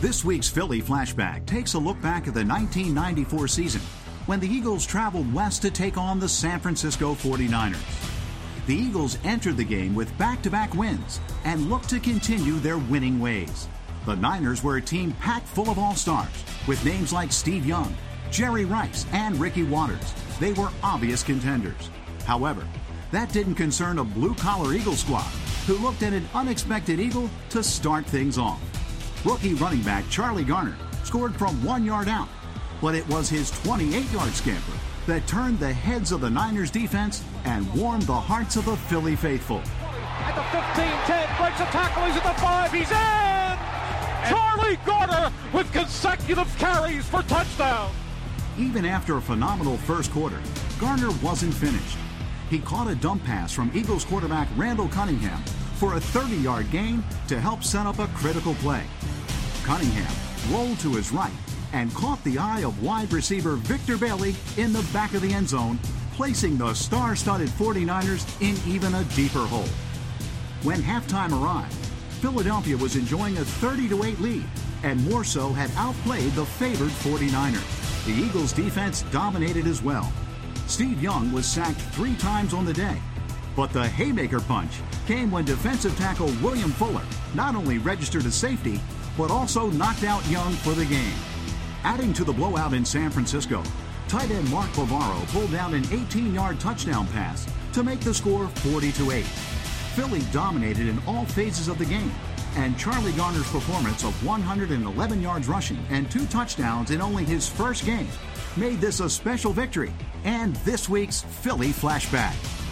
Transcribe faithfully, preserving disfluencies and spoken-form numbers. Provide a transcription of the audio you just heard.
This week's Philly Flashback takes a look back at the nineteen ninety-four season when the Eagles traveled west to take on the San Francisco forty-niners. The Eagles entered the game with back-to-back wins and looked to continue their winning ways. The Niners were a team packed full of all-stars with names like Steve Young, Jerry Rice, and Ricky Watters. They were obvious contenders. However, that didn't concern a blue-collar Eagle squad who looked at an unexpected Eagle to start things off. Rookie running back Charlie Garner scored from one yard out, but it was his twenty-eight-yard scamper that turned the heads of the Niners defense and warmed the hearts of the Philly faithful. At the fifteen, ten, breaks a tackle, he's at the five, he's in! Charlie Garner with consecutive carries for touchdown. Even after a phenomenal first quarter, Garner wasn't finished. He caught a dump pass from Eagles quarterback Randall Cunningham for a thirty-yard gain to help set up a critical play. Cunningham rolled to his right and caught the eye of wide receiver Victor Bailey in the back of the end zone, placing the star-studded forty-niners in even a deeper hole. When halftime arrived, Philadelphia was enjoying a thirty to eight lead and more so had outplayed the favored forty-niners. The Eagles defense dominated as well. Steve Young was sacked three times on the day, but the haymaker punch came when defensive tackle William Fuller not only registered a safety, but also knocked out Young for the game. Adding to the blowout in San Francisco, tight end Mark Bavaro pulled down an eighteen-yard touchdown pass to make the score forty to eight. Philly dominated in all phases of the game, and Charlie Garner's performance of one hundred eleven yards rushing and two touchdowns in only his first game made this a special victory and this week's Philly Flashback.